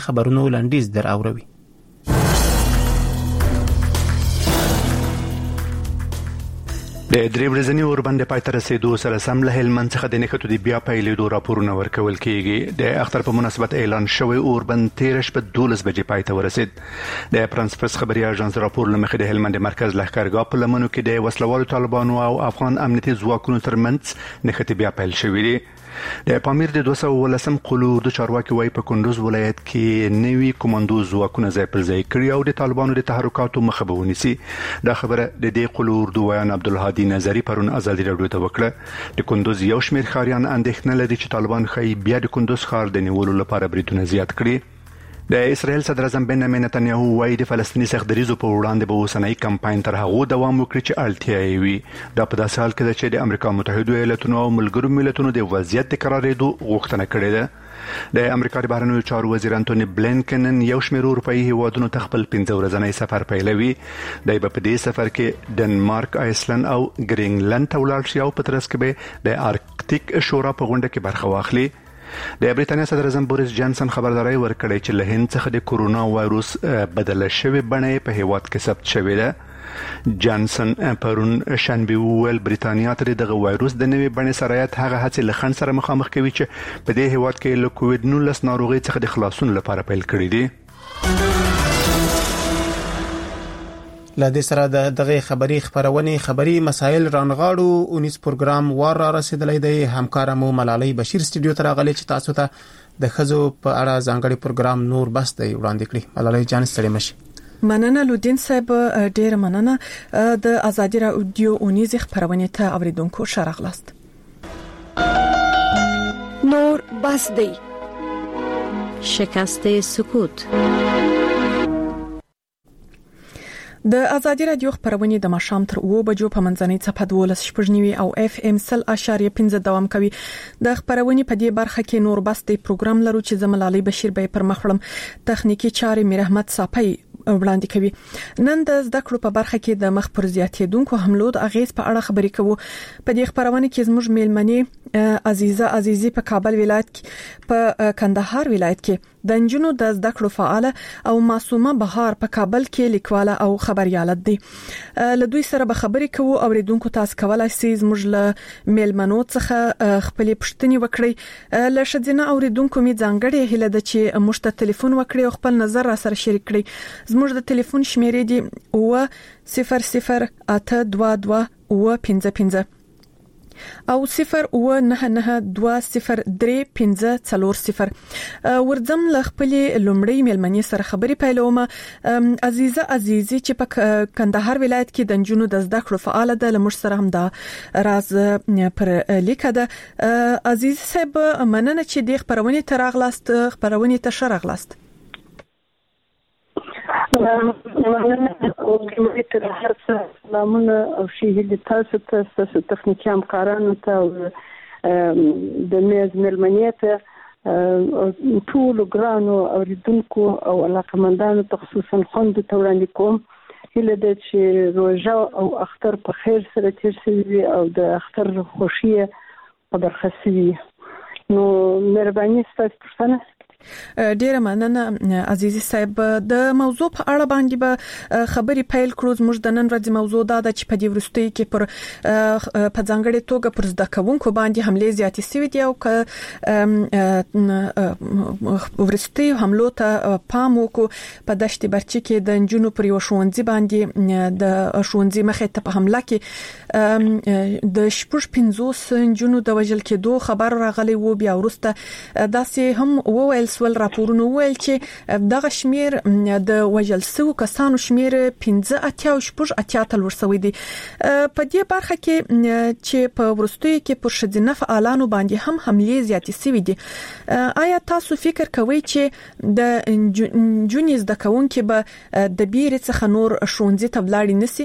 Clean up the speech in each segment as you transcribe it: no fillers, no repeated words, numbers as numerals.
خبرونو لنډیز در اوروي. د درې ورځني اوربند پای ته رسیدو سره سم له هلمند څخه د نښتو د بیا پیلېدو راپورونه ورکول کیږي. د اختر په مناسبت اعلان شوی اوربند 13 شپه 12 بجې پای ته ورسید. د فرانس پرس خبري اژانس راپور لمخې د هلمند مرکز لښکرګاه په لمنو کې د وسلوالو طالبانو او افغان امنیتي ځواکونو ترمنځ نښتې بیا پیل شوې دي. د پامیر د 210 قلو د چارواکي وای په کندوز ولایت کې نوي کمانډو ځواکونه ځای پر ځای کړی او د طالبانو د تحرکاتو مخه به ونیسي. دا خبره د دې قلو اردو ویان عبدالهادي نظری پرون ازادي راډیو ته وکړه. د کندوز یو شمېر ښاریان اندېښنه لري چې طالبان خې بیا د کندوز ښار د نیولو لپاره بریدونه زیات کړي. د اسرائیل صدر اعظم بنیامین نتنیاهو وايي د فلسطیني سختدریزو په وړاندې به اوسنۍ کمپاین تر هغه دوام وکړي چې اړتیا یې وي. دا په داسې حال کې ده چې د امریکا متحده ایالاتونو او ملګرو ملتونو د وضعیت د قراردادو غوښتنه کړې ده. د امریکا د بهرنیو چارو وزیر انټونی بلینکن یو شمېر اروپایي هیوادونو ته خپل 15 ورځنی سفر پیلوي. دی په دې سفر کې ډنمارک، آیسلند او ګرینلند ته ولاړ شي او په ترڅ کې به د آرکټیک شورا په غونډه کې برخه واخلي. د بریټانیا صدر اعظم بوریس جانسن خبرداري ورکړې چې له هند څخه د کورونا وایروس بدله شوی بڼه په هیواد کې ثبت شوې ده. جانسن پرون شنبه ویل بریټانیا ته دغه وایروس د نوې بڼې سرایت هغه هڅې له خنډ سره مخامخ کوي چې په دې هیواد کې له کووډ 19 ناروغي څخه د خلاصون لپاره پیل کړی دي. لدې سره د دغه خبري مسایل رانغاړو 19 پروګرام ور را رسیدلی دی. همکارمو ملالۍ بشیر سټوډیو ته راغلي چې تاسو ته د خزو په اړه ځانګړي پروګرام نور بس دی وړاندې کړی. ملالۍ جان ستړي مشي. مننه لودین صاحب، ډیر مننه. د ازادي راډیو 19 خبرونه ته اوریدونکو شرغلاست. نور بس دی. شکست سکوت. د ازادي راډیو خبرونه د ماښام تر 2 بجو په منځنۍ صفحه 12.9 او اف ام 0.5 دوام کوي. د خبرونه په دې برخه کې نور بس دی پروګرام لرو چې زملالي بشیر به پر مخړم تخنیکی چارې میر احمد صافی وړاندې کوي. نن د زده کړو په برخه کې د مخ پر زیاتېدونکو حملو د اغیز په اړه خبرې کوو. په دې خبرونه کې زموږ میلمنې عزیزه په کابل ولایت کې په کندهار ولایت کې د انجونو د زده کړو فعال او معصومه بهار په کابل کې لیکواله او خبريالت دي. له دوی سره به خبرې کوو. اوریدونکو تاسو کولای شئ زموږ له میلمنو څخه خپل پوښتنې وکړئ. له شذینه اوریدونکو می ځانګړي هله د چې موږ ته ټلیفون وکړي او خپل نظر را سره شریک کړئ. زموږ د ټلیفون شمیرې دي 008222 55 او 099203540. ورځم ل خپل لومړی میلمنې سره خبري پیلوم. عزیزه چې په کندهار ولایت کې د انجونو د زده کړو فعال ده، لمر سره هم دا راز پر لیکه ده. عزیز صاحب مننه چې د خبرونه تراغلاست، خبرونه ته شرغلاست. او تر هر څه سلامونه او شهید تاسو ته تخنیکی همکارانو ته د میز ملمنیت ټول ګرانو اوریدونکو او علاقمندانو ته خصوصا خوند ته وړاندې کوم. هله د چې روزه او اختر په خیر سره تیر شي او د اختر خوشي په برخه شي. نو مهرباني ستاسو پرسنه. ډیره مننه عزیزي صاحب. د موضوع په اړه باندې به خبري پیل کړو. زموږ د نن ورځې موضوع دا ده چې په دې ورستۍ کې په ځانګړي توګه پر زده کوونکو باندې حمله زیاتې شوې دي او ورستۍ حملو ته پام وکړو. په دشت برچي کې د انجونو پر یو ښوونځي باندې د ښوونځي مخې ته په حمله کې د 50 انجونو د وژل کېدو خبر راغلی وو. بیا ورسته داسې هم وویل سول راپورونه ویل چې دغه شمیر د وژل شو کسانو شمیر 15 تل ورسوي دي. په دې برخه کې چې په ورستوي کې پر شذینه فعالانو باندې هم حمله زیاتې شوې دي. آیا تاسو فکر کوئ چې د جونیز د کاونکي به د بیره څخه نور ښوونځي ته ولاړ نسی؟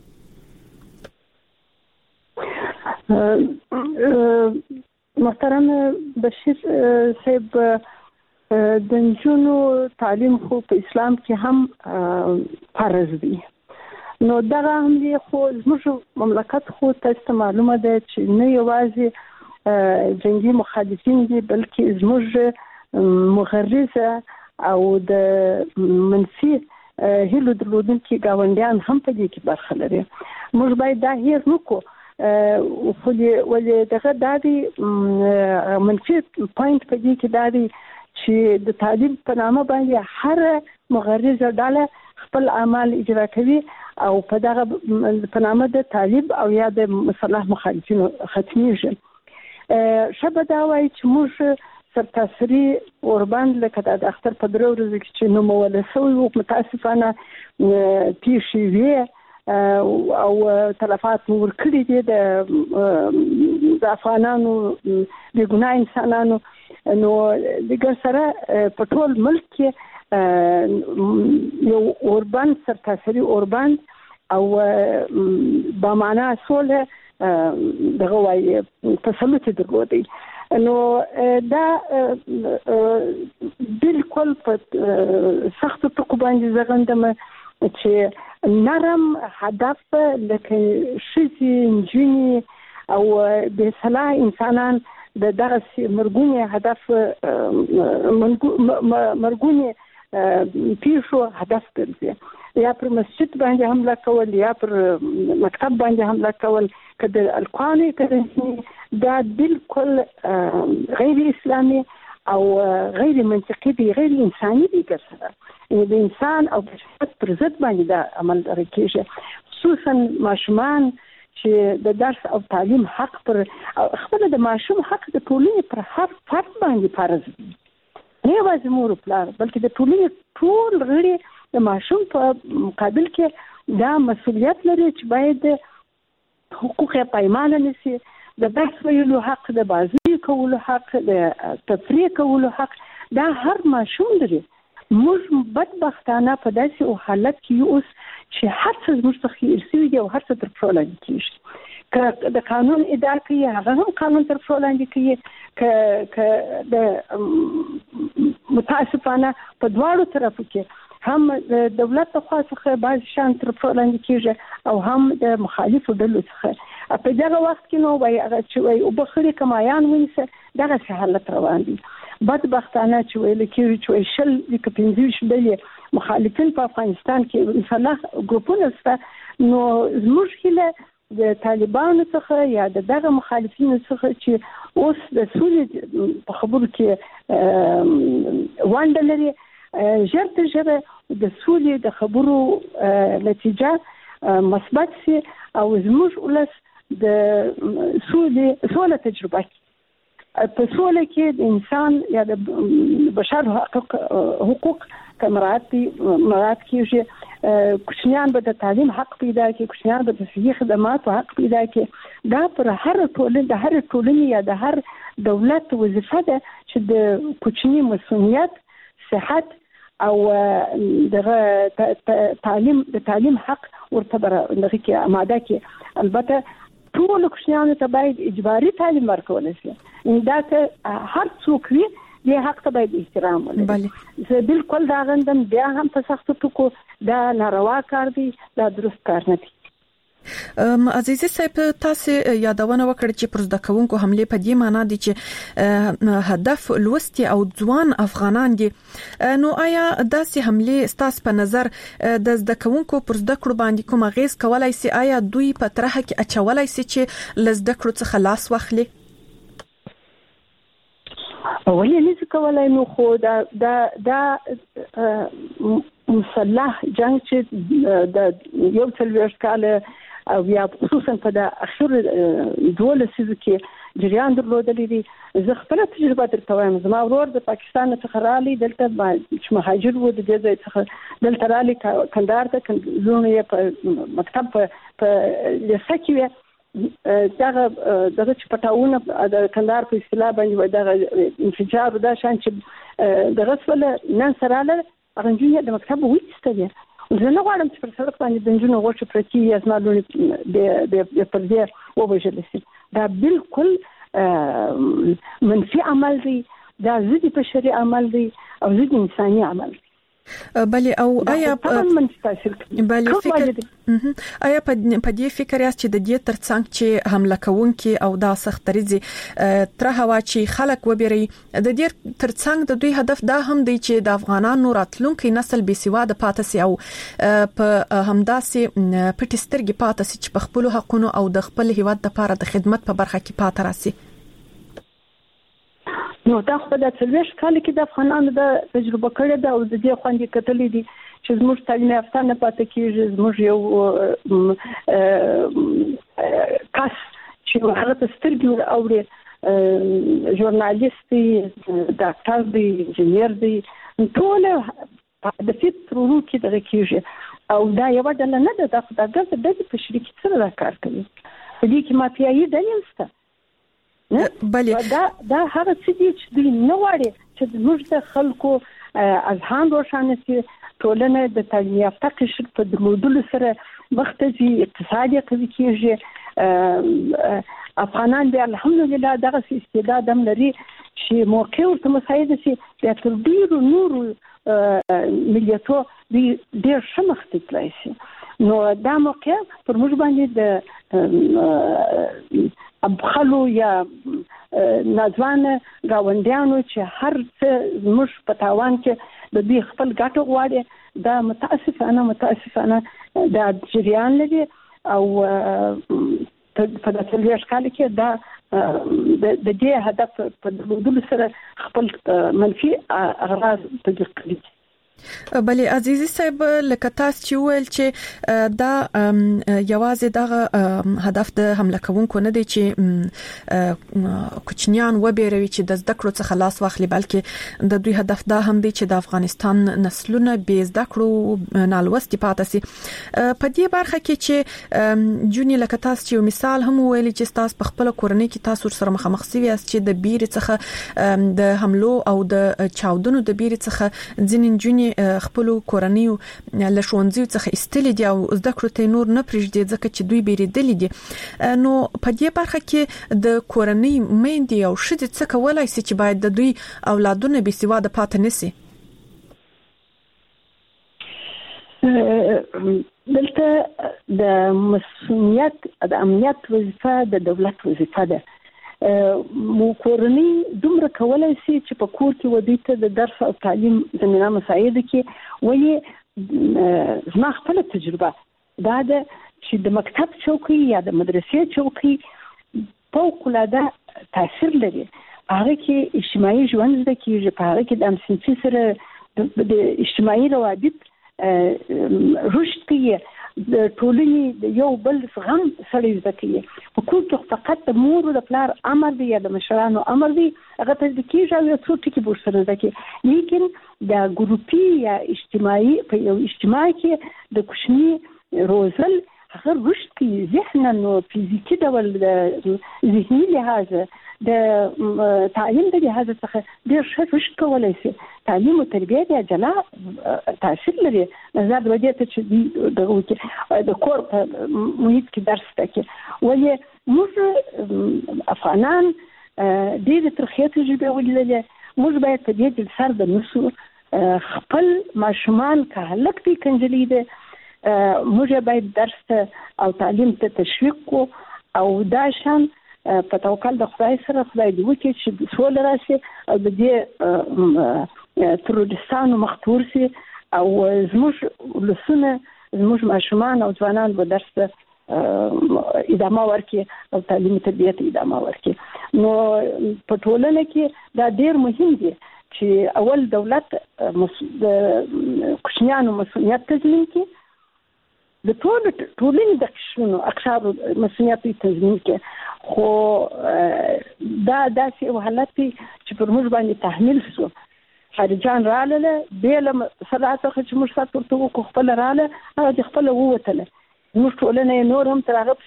محترم بشیر صاحب، د نجونو تعلیم خو په اسلام کې هم فرض دی. نو دا هم دی خو زموږ مملکت خو تاسو معلومه ده چې نه یوازې جنگي مخالفین دي بلکې زموږ مغرضه او د منفي هیلو درلودونکي گاونډیان هم په دې کې برخه لري. موږ باید دا هیر نکو خو ولې دغه دادی منفي پوینټ په دې کې دادی چې د تعلیم په نامه باندې هر مغرضه ډله خپل اعمال اجرا کوي او په دغه په نامه د طالب او یا د مصالح مخالفینو ختمیږي. شبه دا وایي چې موږ سرتاسري اوربند لکه د اختر په درو ورځو کې چې نومول شوی وو متاسفانه پیښې وي او تلفات ورکړي دي د افغانانو د ګناه انسانانو. نو دغه سره په ټول ملک کې یو اوربند سرتاسري اوربند او با معنا سوله دغه وایي تسلط درلودي. نو دا بالکل په سخت ټکو باندې زغندم چې نرم هدف لکه شذي نجونی او د صلاح انسانان دغه مرګونی هدف مرګونی پیښو هدف ګرځي. یا پر مسجد باندې حمله کول یا پر مکتب باندې حمله کول کده القوانین کرنسي دا بالکل غیر اسلامي او غیر منطقي دي غیر انساني دي ګرځي. د انسان او بشریت پر ضد باندې دا عمل راکېږي. خصوصا ماشومان چې د درس او تعلیم حق پر خپل د ماشوم حق د ټولنې پر هر فرد باندې فرض دي. نه یوازې مور او پلار بلکې د ټولنې ټول غړي د ماشوم په مقابل کې دا مسؤلیت لري چې باید حقوق پایمال نشي. د بحث ویلو حق، د بازی کولو حق، د تفریح کولو حق، دا هر ماشوم لري. موږ بدبختانه په داسې حالت کې یو اوس چې هر څه زموږ څخه ارسي دي او هر څه تر پښو لاندې کېږي. که د قانون اداره کوي هغه هم قانون تر پښو لاندې کوي. که د متاسفانه په دواړو طرفو کې هم د دولت لخوا څخه بعض شان تر پښو لاندې کېږي او هم د مخالفو ډلو څخه. په دغه وخت کې نو وایي هغه چې وایي وبخښلي کمایان ونیسه دغسې حالت روان دي. بدبختانه چې ویل کېږي چې وایي 15 ډلې مخالفین په افغانستان کې مسلح ګروپونه شته. نو زموږ هیله د طالبانو څخه یا دغه مخالفینو څخه چې اوس د سولې په خبرو کې ونډه لري ژر تر ژره د سولې د خبرو نتیجه مثبت شي او زموږ ولس د سوله تجربه کوي. په سوله کې د انسان یا د بشر حقوق مراعات کیږي. کوچنیان به د تعلیم حق پیدا کړي، کوچنیان به د صحي خدماتو حق پیدا کړي. دا پر هر ټولنې یا د هر دولت وظیفه ده چې د کوچني مسؤلیت، صحت او دغه تعلیم حق ورته دغه کې آماده کړي. البته ټول کوچنیانو ته باید اجباري تعلیم ورکول شي. دا ته هر څوک وي دې حق ته باید احترام ولري. زه بالکل دا غندم بیا هم په سختو ټکو دا ناروا کار دی، دا درست کار نه دی. عزیزي صاحب تاسو یادونه وکړه چې پر زده کوونکو حمله په دې معنی دي چې هدف لوستي او ځوان افغانان دي. نو آیا داسې حمله ستاسو په نظر د زده کوونکو پر زده کړو باندې کوم غیز کولای سي؟ آیا دوی په طرحه کې اچولای سي چې لزده کړو څخه لاس واخلي؟ ولې نه کولای؟ نو خو دا مسلح جنگ چې د یو څلوېښت کاله او یا خصوصا په د اخر 12 سیزو کې جریان درلودلی دی. زه خپل تجربه درته وایم. زما ورور د پاکستان څخه رالی دلته چې مهاجر و د دې ځای څخه دلته رالی کندهار ته زونه یې په مکتب په لیسه کې دغه چې پټاونه د کندهار په اصطلاح باندې دغه انفجار دا شان چې دغه څول نن سره له اغنجونی د مکتب وېستل. زه نه غواړم چې پر سړک باندې د نجونو غوښه پرتی یا زما لوري د پردې وبژل شي. دا بالکل منفي عمل دی، دا ضد بشري عمل دی او ضد انساني عمل دی. بلې او آیا من تاثیر کوي بلې فکر آیا په دې فکر یاست چې د دې ترڅنګ چې حمله کوونکي او دا سختريزي تر هوا چې خلک وبري د دې ترڅنګ د دوی هدف دا هم دی چې د افغانانو راتلونکي نسل به سیواده پاتې سي او په همداسې پټسترګي پاتې سي چې په خپل حقونو او د خپل هیواد لپاره د خدمت په برخه کې پاتې راسي. نو دا خو د څلويش کال کې د افغانانو د تجربه کړې ده او د دې خوندې کتلې دي چې زموږ تعلیم یافته نه پاتې کیږي زموږ یو کس چې هغه سترګې اوري ژورنالیست دی ډاکټر دی انجنیر دی ټول د فکر ورو کې دغه کیږي او دا یو ډول نه ده دا ګرځي د تشریح سره کار کوي په دې کې مافیایي دلیل بلې دا هغه څه دي چې دوی نه وړي چې موږ د خلکو اذهان روښانه شي ټولنه د تعلیم یافته قشر په درلودلو سره مختزي اقتصادي قوي کیږي افغانان به الحمدلله دغه استعداد هم لري چې موقع ورته مساعده شي د تر ډیرو نورو ملیتو ډیر شمخ تلای شي نو دا موقع پر موږ باندې د ابخلو یا نازوانه گاونډیانو چې هر څه موږ په تاوان کې د دې خپل ګټه غواړي دا متاسفانه دا جریان لري او په داسې څلويش کال کې دا د دې هدف په درلودلو سره خپل منفي اغراض تحقیق کوي. بلې عزیزي صاحب لکه تاسو چې ویل چې دا یوازې دغه هدف د حمله کوونکو نه دی چې کوچنیان وبېروي چې د زده کړو څخه لاس واخلي بلکې د دوی هدف دا هم دی چې د افغانستان نسلونه به زده کړو نالوستي پاتې سي. په دې برخه کې چې جونی لکه تاسو چې مثال هم ویل چې تاسو په خپل کورنۍ کې تاسو سره مخامخ سوي یاست چې د بیرې څخه د حملو او د چاودنو د بیرې څخه ځینې جونی خپل کورنۍ له ښوونځي څخه استلې دي او زده کړو ته نور نه پرېږدي ځکه چې دوی بیرېدلې دي. نو په دې برخه کې د کورنۍ میندې او ښځې څه کولای شي چې باید د دوی اولادونه بې سواده پاتې نشي؟ دلته د مسؤلیت د امنیت وظیفه د دولت وظیفه ده. مو کورنۍ دومره کولای شي چې په کور کې ودی ته د درس او تعلیم زمينه مساعده کې وایي زما خپل تجربه دا ده چې د مکتب چوکۍ یا د مدرسې چوکۍ فوق العاده تاثیر لري. هغه کې اجتماعي ژوند زده کیږي په هغه کې د همسنفي سره د اجتماعي روابط رشد کوي د ټولنې د یو بل غم سره زده کوي. په کور کې فقط د مور او د پلار امر دی یا د مشرانو امر دی هغه ته د کیږي او څو ټکي بور سره زده کوي لیکن د ګروپي یا اجتماعي په یو اجتماع کې د کوچني روزل هغه رشد کوي ذهنا او فزیکی ډول د ذهني لحاظ د تعلیم د لحاظ څخه ډېر ښه رشد کولای شي. تعلیم او تربیه د جلا تاثیر لري. زاد ودی ته چې د کور په محیط کې درس تکي ولې موږ افغانان ډېر ترخیه تجربه ولیدلې. موږ باید په دې کې سر د نسو خپل ماشومان که هلک دي کنجلي دي موږ باید درس او تعلیم ته تشویق کو او دا شان په توکل د خدای سره خدای دې وکړي چې سول راشي او د دې ترورستانو مختور سي او زموږ لسونه زموږ ماشومان او ځوانان به درس ادامه ورکړي او تعلیم تربیه ته ادامه ورکړي. نو په ټولنه کې دا ډېر مهم دي چې اول دولت د کوچنیانو مسؤلیت تضمین کړي د ټولنې د قشرونو اقشارو مسؤلیت تضمین کړي. خو دا داسې یو حالت دی چې پر موږ باندې تحمیل شو. خارجان رااله بیل صلاته چې موږ سات ورته وکړو خپل رااله هغه خپل ووتله موږ ټولنه نور هم تر هغه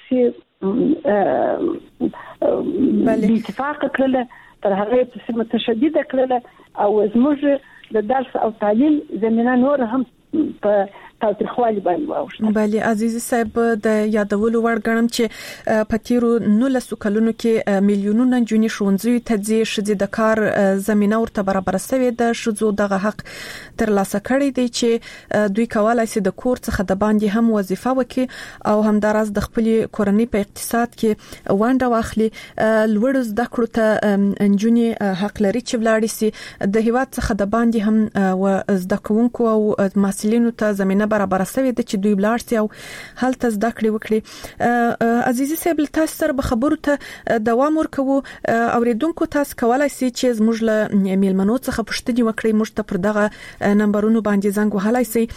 په اتفاق کړل تر هغه په متشدده کړل او زموږ د درس او تعلیم زمينه نور هم په تاریخوالي باندې واوښته. بله عزیز صاحب د یادولو وړ ګڼم چې په تیرو 19 کلونو کې میلیونونه جونې ښوونځي ته ځي شذ د کار زمينه ورته برابر شوې د شذو دغه حق تر لاسه کړی دی چې دوی کولای شي د کور څخه د باندې هم وظیفه وکړي او همداراز د خپل کورنۍ په اقتصاد کې ونډه واخلي. لوړ زده کړو ته جونې حق لري چې ولاړ شي د هیواد څخه د باندې هم و زده کوونکو او محصلینو ته زمينه برابر شوی د چې دوی بلار سي او هلته زده کړې وکړي. عزیزي صاحب تاسو سره به خبرو ته دوام ورکوو. اوریدونکو تاسو کولای شئ چې زموږ له میلمنو څخه پوښتنه وکړئ. موږ ته پر دغه نمبرونو باندې زنګ وهلای شئ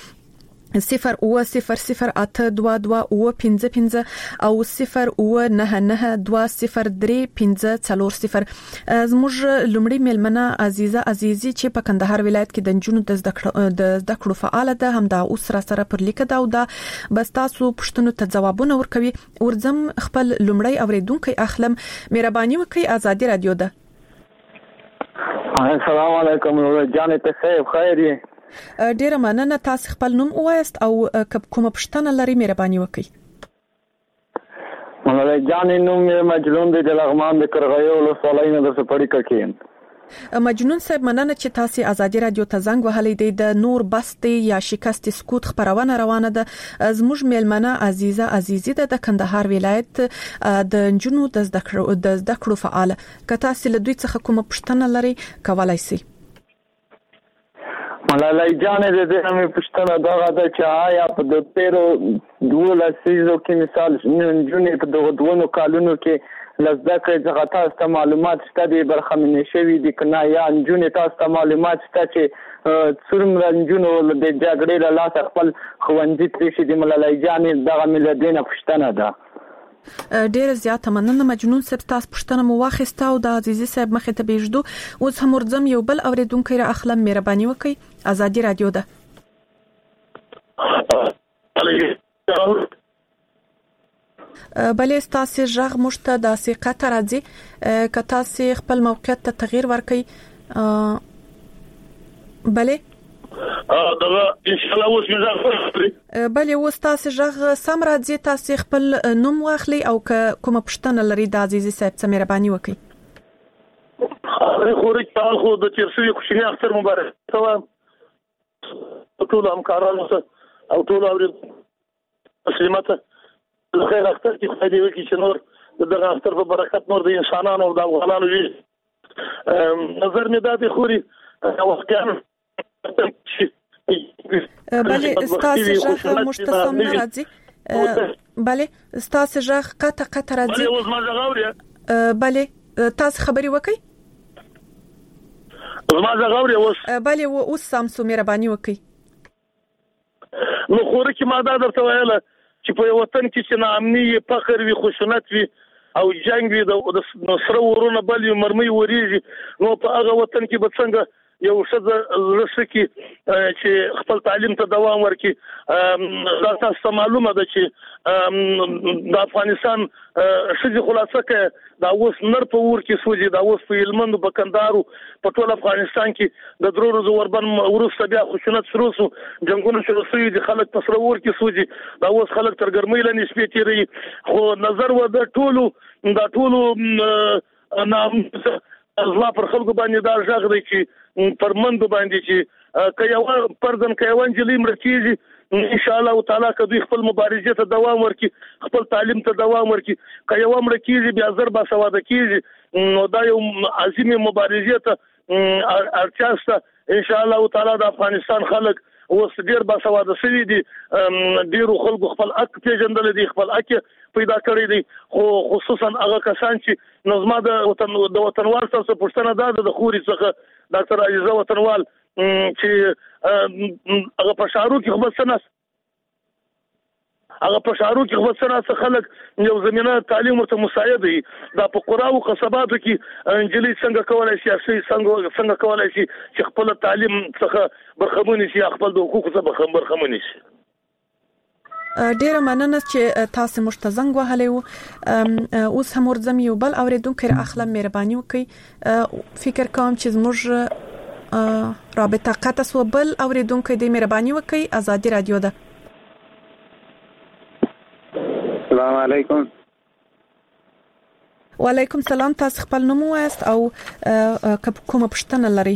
0-0-0-0-2-2-5-5 او 0-9-9-2-0-3-5-4-0. زموږ لومړی میلمنه عزیزي چې په کندهار ولایت کې د جنونو د زده کړو فعال ده هم دا اوس سره پر لیکه دا او دا بس تاسو پښتنو ته جوابونه ورکوي. ورزم خپل لومړی اوریدونکو اخلم. مهرباني وکړئ ازادي رادیو ده. السلام علیکم جان ته خیر. ډیره مننه. تاسو خپل نوم ووایست او کومه پښتنه لري مهرباني وکړئ. مولوی جان نوم مجنون دی د لغمان د کرغیو له سوالینه د سپړی ککین. مجنون صاحب مننه چې تاسو ازادي رادیو ته زنګ وهلی دی. د نور بستي یا شکست سکوت خبرونه روانه ده. زموږ میلمنه عزیزي ده د کندهار ولایت د جنونو د زده کړو فعال. که تاسو له دوی څخه کومه پښتنه لري کولای شئ. ملالای جان دې مې پښتنه دا ده چې آیا په د پیرو 12 سیزو کې مثال جنونې په دغه 2 کالونو کې لزده کې څنګه تاسو ته معلومات شته دي برخمنې شوی دي کنه یا جنونې تاسو ته معلومات شته چې څومره جنونو د جګړې له لاسه خپل خوندې ترې شي د ملالای جان دغه ملدینه پښتنه ده. ډیر زیاته مننه مجنون صاحب. تاسو پښتنه مو واخیسته او د عزیزي صاحب مخه ته بيجدو. اوس هم ورځم یو بل اوریدونکو را اخلم. مهرباني وکړئ ازادي رادیو ده. بلې تاسو ژغ مشته د ثقه راځي که تاسو خپل موقعیت ته تغییر ورکړئ. بلې دغه ان شاء الله اوس مزه بلې اوس تاسو ژغ سم راځي. تاسو خپل نوم واخلي او کومه پښتنه لري د عزیزي صاحب څخه مهرباني وکړئ. خوري تاسو د چیرسوي کوشنی اختر مبارک تمام ټول همکارانو او ټول اورید مسلمات خیر اختر کې خدای دې وکړي چې نور دغه اختر په برکت نور د انسانانو او د افغانانو وي. نظر مې دا دی خوري واقعا بله ستاسو ژغ مشتصم نه راځي. بله ستاسو ژغ قطع راځي. بله تاسو خبري وکړئ. زما ژغ اوري اوس. بله اوس سم سو مهرباني وکړئ. نو خوري کې ما دا درته ویله چې په وطن کې چې ناامني فخر وي خشونت وي او جنگ وي د سره ورونه بل مرمي وريږي نو په هغه وطن کې به څنګه یو شذ لسکی چې خپل تعلیم ته دوام ورکړي. دا تاسو معلومه ده چې د افغانستان شذ خلاصه کې دا اوس نر په ور کې سوجي دا اوس په علمند په کندارو په ټول افغانستان کې د درو ورځو وربن ورسته بیا خشونت شروع شو جنگونه شروع شوي دي خلک په سره ور کې سوجي دا اوس خلک تر ګرمۍ لاندې شپې تیري خو نظر و د ټولو نام ازلا پر خلکو باندې دا ژغ دی چې پرمند باندې چې کيوان پردن کيوان جلی مرکیږي ان شاء الله تعالی که دوی خپل مبارزه ته دوام ورکړي خپل تعلیم ته دوام ورکړي کيوان مرکیږي بیا ضربه سواده کیږي نو دا یو عظیمه مبارزه ته ارچاسته ان شاء الله تعالی د افغانستان خلک اوس ډیر باسواده شوي دي ډیرو خلکو خپل حق پیژندل دي خپل حق پیدا کړی دي خو خصوصا هغه کسان چې نظم د وطنوال څخه پښتنه ده د خوري څخه ډاکټر عزیزه وطنوال چې هغه په شارو کې خبر سناس هغه په شارو کې خبر سناس خلک یو زمينه تعلیم ورته مساعد دي دا په قرا او قصباتو کې انجلي څنګه کولای شي څنګه کولای شي چې خپل تعلیم څخه برخمن شي خپل د حقوقو څخه برخمن شي. ډیره مننه چې تاسو مشتزنګ وهلی وو. اوس هم ورځم یو بل اوریدونکو اخلم مهرباني وکړئ. فکر کوم چې زموږ رابطه قطع سو بل اوریدونکو دې مهرباني وکړئ ازادي رادیو ده. السلام علیکم. وعلیکم سلام. تاسو خپل نوم وایست او کومه پوښتنه لرئ؟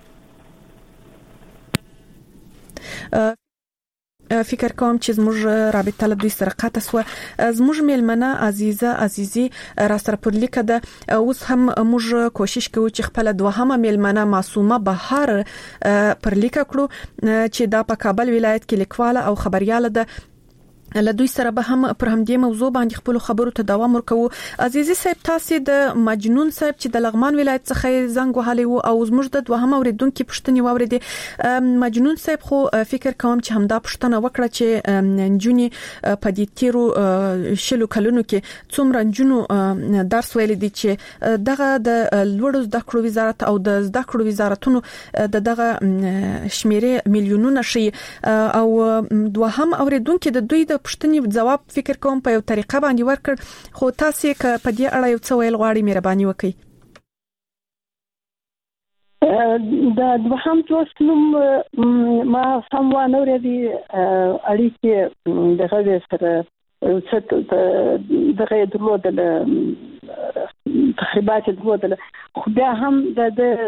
فکر کوم چې زموږ رابطه له دوی سره قطع شو. زموږ میلمنه عزیزي را سره پر لیکه ده. اوس هم موږ کوشش کوو چې خپل دوهمه میلمنه معصومه بهار پر لیکه کړو چې دا په کابل ولایت کې لیکواله او خبرياله ده. له دوی سره به هم پر همدې موضوع باندې خپل خبرو ته دوام ورکوو. عزیزي صاحب، تاسو د مجنون صاحب چې د لغمان ولایت څخه زنګ وهلی وو او زموږ د دوهم اوریدونکو پوښتنې واوریدې. مجنون صاحب خو فکر کوم چې همدا پوښتنه وکړه چې نجونی په دې تیرو شلو کلونو کې څومره نجونو درس ویل دي چې دغه د لوړو زده کړو وزارت او د زده کړو وزارتونو دغه شمیرې میلیونونه شي. او دوهم اوریدونکو د دوی د پښتني جواب فکر کوم په یو طریقه باندې ورکړ، خو تاسو په دې اړه یو څه ویل غواړئ؟ مهرباني وکړئ. د دوهم توسلم ما سموانه ورې اړیکې دغه سره څه دغه درلودل تخریبات درلودل، خو بیا هم د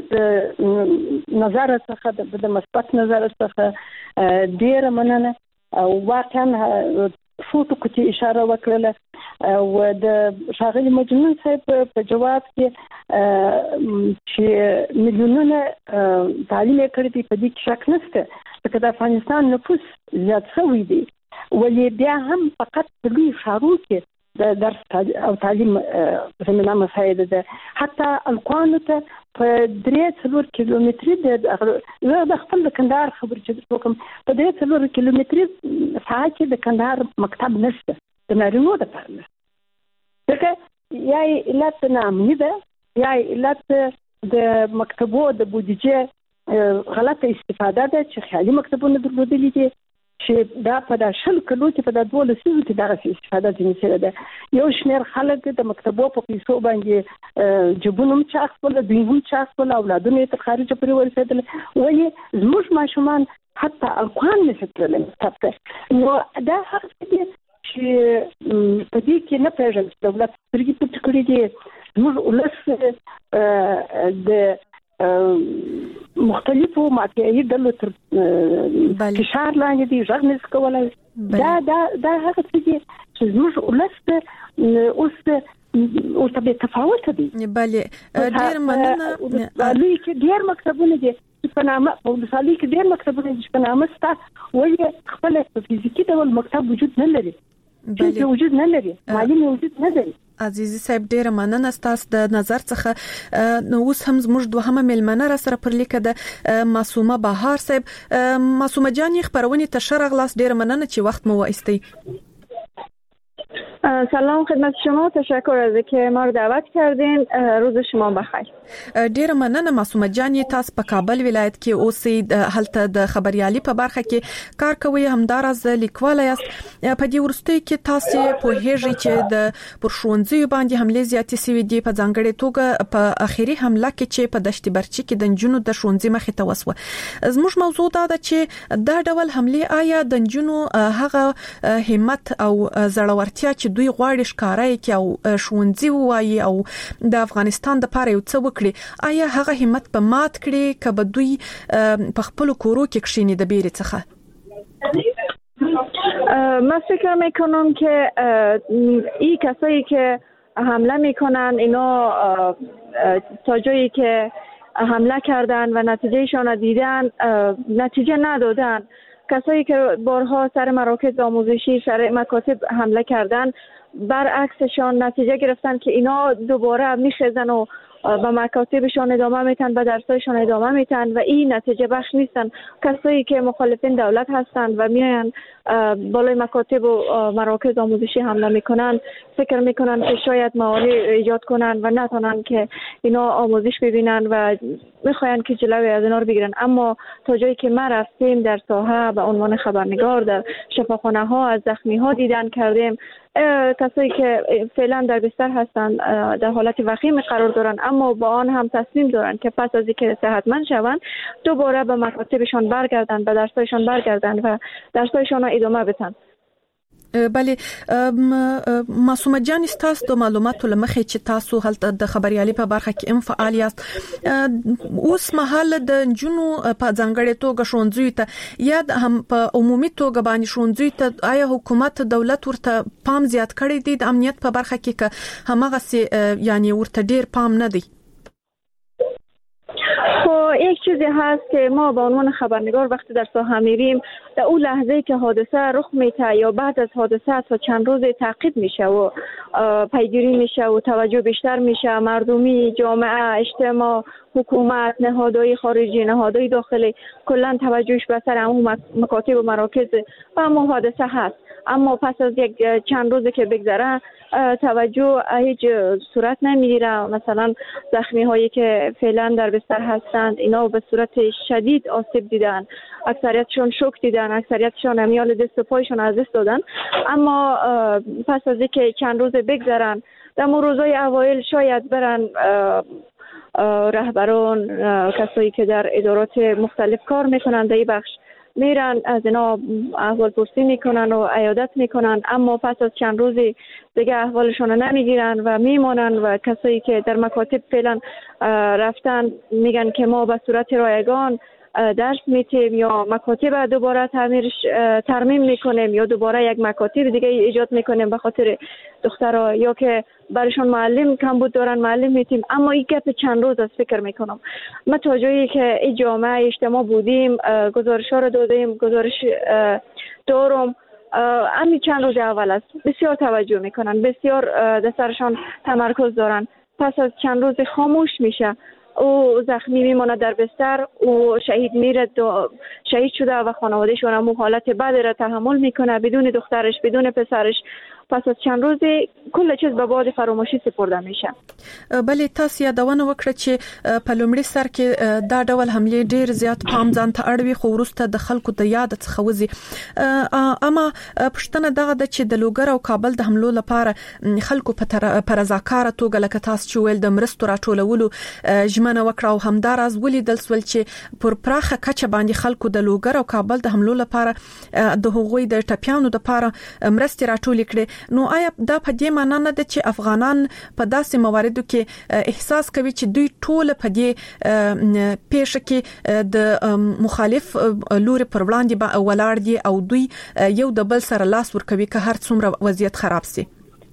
نظر څخه د مثبت نظر څخه ډیر مننه. او واقعا فوټو کې اشاره وکړه او د شاغلي مجنون صاحب په جواب کې چې میلیونونه تعلیم کړي دي په دې کې شک نشته، چې د افغانستان نفوس زیات شوی دی، ولې بیا هم فقط په لوی ښارونو کې د درس او تعلیم زمينه مساعده ده. حتی الکوانو ته په 3 کیلومتري د خپل کندهار خبر چې کوم په 3 کیلومتري ساحه کې د کندهار مکتب نشته د نارینو د پاره. دغه یا علت نامنی ده یا علت د مکتبو د بودیجه غلطه استفاده ده چې خالي مکتبونه درلودلي دي چې دا په داشل کلو کې په 12 سیزو کې دغه استفاده ځینې ده. یو شمېر خلک د مکتبو په پیسو باندې جبونم چاخ ول، دوی هم چاخ ول، اولادونه تر خارج پرې ورسېدل، ولې زموږ ماشومان حتی الکوان نشتل مکتب ته. نو دا هغه چې په دې کې نه پېژنم چې دولت سترګې پټ کړې دي. زموږ ولس د مختلفو مافیایي ډلو تر فشار لاندې دي، غږ نس کولای. دا هغه څه دي چې زموږ ولس اوس به تفاوت دي. بله، ډیر مننه. لوی کې ډیر مکتبونه دي چې په نامه او د سالي کې ډیر مکتبونه دي چې په نامه ستا ولې خپل فزیکی ډول مکتب وجود نه لري، چې وجود نه لري، مالی وجود نه لري. عزیزي صاحب، ډیر مننه ستاسو د نظر څخه. نو اوس هم زموږ دوهمه میلمنه را سره پر لیکه ده معصومه بهار صاحب. معصومه جان، خبرونه ته شرغلاس، ډیر مننه چې وخت مو وایستی. سلام خدمت شما، تشکر از اینکه ما رو دعوت کردین. روز شما بخیر. ډیر مننه معصومه جان. تاسو په کابل ولایت کې اوسئ، هلته د خبريالي په برخه کې کار کوي، همدارز لیکواله یاست. په دې ورستۍ کې تاسو په هیڅ چې د پرشونځي باندې حمله زیاتې سوي دي، په ځانګړي توګه په اخیری حمله کې چې په دشت برچی کې د نجونو د شونځي مخې ته وسوه. زموږ موضوع دا ده چې دا ډول حمله آیا د نجونو هغه همت او زړورتیا چې دوی غواړي ښکارای کې او شونځي وایي او د افغانستان د پاره یو څه وکړي، آیا هغه همت په مات کړي کبه دوی په خپل کورو کې کښینی د بیرې څخه؟ من فکر میکنم که این کسایی که حمله میکنن اینا تا جایی که حمله کردن و نتیجهشان را دیدن نتیجه ندادن. کسایی که بارها سر مراکز آموزشی، سر مکاتب حمله کردن، برعکسشان نتیجه گرفتن که اینا دوباره میخزن و به مکاتبشان ادامه میتن، به درسایشان ادامه میتن و این نتیجه بخش نیستن. کسایی که مخالفین دولت هستند و میاین بالای مکاتب و مراکز آموزشی حمله میکنن، فکر میکنن که شاید موانع ایجاد کنن و نتونن که اینا آموزش ببینن و میخواین که جلوی از اینا رو بگیرن. اما تا جایی که ما رفتیم در ساحه به عنوان خبرنگار در شفاخانه ها از زخمی ها دیدن کردیم، کسایی که فعلا در بستر هستند در حالت وخیم قرار دارن، اما با آن هم تصمیم دارن که پس از اینکه صحتمند شوند دوباره به مکاتبشان برگردن، به درسایشان برگردن و درسایشان را ادامه بدن. بله معصومه جان تاسو د معلوماتو لمخې چې تاسو هلته د خبريالي په برخه کې فعال یاست اوس مهال د جنو په ځانګړې توګه شونځوي ته یا هم په عمومي توګه باندې شونځوي ته آیا حکومت دولت ورته پام زیات کړی دی د امنیت په برخه کې همغه یعنی ورته ډیر پام نه دی؟ خب یک چیزی هست که ما به عنوان خبرنگار وقتی در ساحه میریم در اون لحظه که حادثه رخ میده یا بعد از حادثه تا چند روز تعقیب میشه و پیگیری میشه و توجه بیشتر میشه، مردمی، جامعه، اجتماع، حکومت، نهادهای خارجی، نهادهای داخلی کلا توجهش به سر همون مکاتب و مراکز و همون حادثه هست. اما پس از یک چند روزی که بگذره توجه هیچ صورت نمیگیره. مثلا زخمی هایی که فعلا در بستر هستند اینا به صورت شدید آسیب دیدن، اکثریتشون شوک دیدن، اکثریتشون امیال دست و پایشون از دست دادن. اما پس از اینکه چند روز بگذرن در روزهای اوایل شاید برن رهبران، کسایی که در ادارات مختلف کار میکنن در این بخش میرن از اینا احوال پرسی میکنن و عیادت میکنن، اما پس از چند روزی دیگه احوالشون رو نمیگیرن و میمونن و کسایی که در مکاتب فعلا رفتن میگن که ما به صورت رایگان درس میتیم یا مکاتب دوباره ترمیم میکنیم یا دوباره یک مکاتب دیگه ایجاد میکنیم به خاطر دخترها، یا که برشون معلم کمبود دارن معلم میتیم. اما این گپ چند روز از فکر میکنم. ما تا جایی که این جامعه اجتماع بودیم گزارش ها رو دادیم، گزارش دارم همین چند روز اول است بسیار توجه میکنن، بسیار در سرشان تمرکز دارن. پس از چند روز خاموش میشه، او زخمی میمونه در بستر، او شهید میره، شهید شده و خانواده‌شون هم حالت بد را تحمل میکنه بدون دخترش بدون پسرش. پس از چند روزی کل چیز به باد فراموشی سپرده میشه. بله تاسو یادونه وکړه چې په لومړي سر کې دا ډول حمله ډیر زیات پام ځان ته اړوي، خو وروسته د خلکو د یاد څخه وځي. اما پښتنه دغه د چې د لوګر او کابل د حملو لپاره خلکو په رضاکاره توګه لکه تاسو چې ویل د مرستو راټولولو ژمنه وکړه او همداراز ولیدل سول چې پر پراخه کچه باندې خلکو د لوګر او کابل د حملو لپاره د هغوی د ټپیانو لپاره مرستې راټولې کړې. نو آیا دا په دې معنی نه ده چې افغانان په داسې مواردو کې احساس کوي چې دوی ټول په دې پیښه کې د مخالف لوري پر وړاندې ولاړ دي او دوی یو د بل سره لاس ورکوي که هر څومره وضعیت خراب سي؟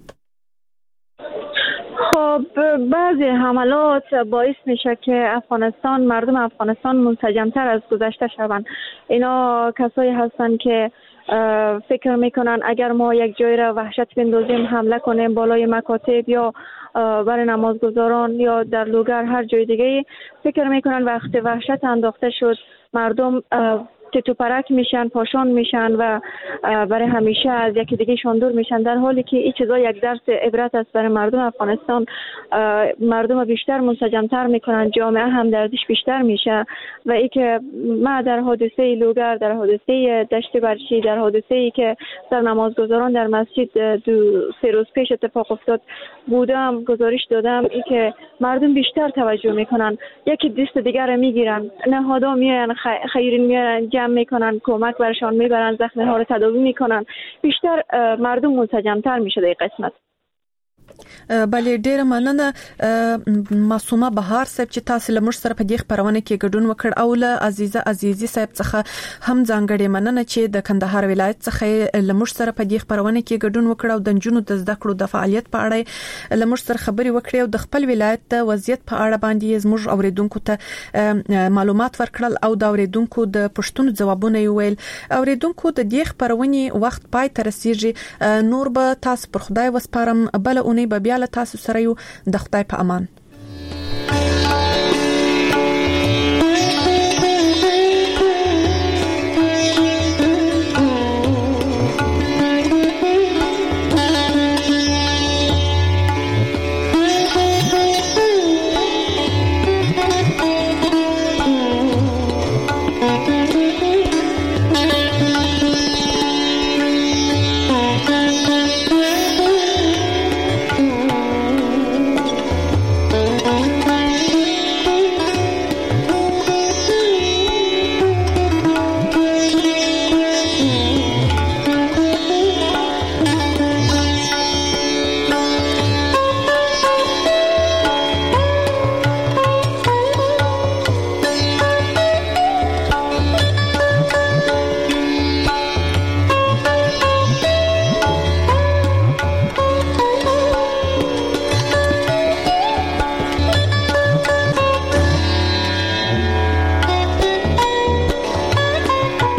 خب بعضی حملات باعث میشه که مردم افغانستان منسجمتر از گذشته شوند. اینا کسایی هستن که فکر میکنن اگر ما یک جای را وحشت بندازیم، حمله کنیم بالای مکاتب یا برای نمازگزاران یا در لوگر هر جای دیگه، فکر میکنن وقت وحشت انداخته شد مردم تیتو پرک میشن، پاشان میشن و برای همیشه از یکی دیگه شان دور میشن، در حالی که این چیزا یک درس عبرت است برای مردم افغانستان. مردم بیشتر منسجمتر میکنن، جامعه هم دردش بیشتر میشه. و ای که ما در حادثه لوگر، در حادثه دشت برچی، در حادثه ای که در نمازگزاران در مسجد 2-3 روز پیش اتفاق افتاد بودم، گزارش دادم ای که مردم بیشتر توجه میکنن، یکی دست دیگر میگیرن، نهادها میان، خیرین میان جمع میکنن، کمک برشان میبرن، زخمی ها رو تداوی میکنن، بیشتر مردم منسجمتر میشه در قسمت. بله ډیره مننه معصومه بهار صاحب چې تاسو له موږ سره په دې خبرونه کې ګډون وکړ، او له عزیزي صاحب څخه هم ځانګړې مننه چې د کندهار ولایت څخه له موږ سره په دې خبرونه کې ګډون وکړ او د جنونو د زده کړو د فعالیت په اړه له موږ سره خبري وکړې او د خپل ولایت د وضعیت په اړه باندې زموږ اوریدونکو ته معلومات ورکړل او د اوریدونکو د پښتون ځوابونه ویل. اوریدونکو د دې خبرونه وخت پای ته رسیږي، نور به تاسو پر خدای وسپارم، بل اونۍ به بیا له تاسو سره یو. د خدای په امان.